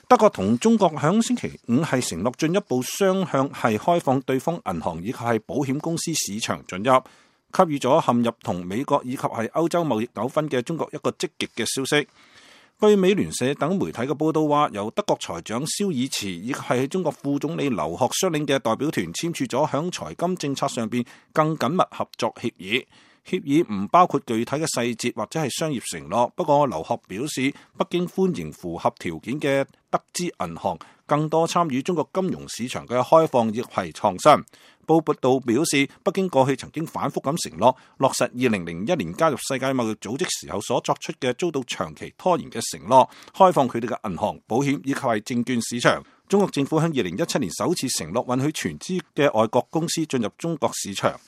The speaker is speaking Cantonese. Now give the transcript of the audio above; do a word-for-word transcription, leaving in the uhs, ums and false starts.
德國同中國響星期五係承諾進一步雙向係開放對方銀行以及係保險公司市場准入，給予咗陷入同美國以及係歐洲貿易糾紛嘅中國一個積極嘅消息。據美聯社等媒體嘅報道話，由德國財長肖爾茨以及係中國副總理劉鶴率領嘅代表團簽署咗響財金政策上邊更緊密合作協議。協議唔包括具體嘅細節或者係商業承諾，不過劉鶴表示，北京歡迎符合條件嘅德資銀行更多參與中國金融市場嘅開放亦係創新。報道表示，北京過去曾經反覆咁承諾落實二零零一年加入世界貿易組織時候所作出嘅遭到長期拖延嘅承諾，開放佢哋嘅銀行、保險以及係證券市場。中國政府喺二零一七年首次承諾允許全資嘅外國公司進入中國市場。